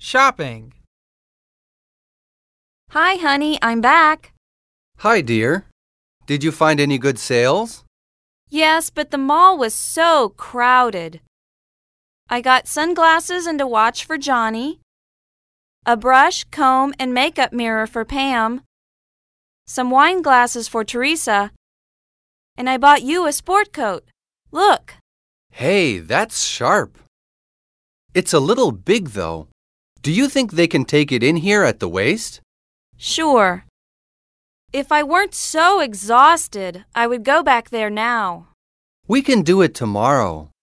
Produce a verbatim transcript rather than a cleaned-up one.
Shopping. Hi, honey, I'm back. Hi, dear. Did you find any good sales? Yes, but the mall was so crowded. I got sunglasses and a watch for Johnny, a brush, comb, and makeup mirror for Pam, some wine glasses for Teresa, and I bought you a sport coat. Look. Hey, that's sharp. It's a little big, though. Do you think they can take it in here at the waist? Sure. If I weren't so exhausted, I would go back there now. We can do it tomorrow.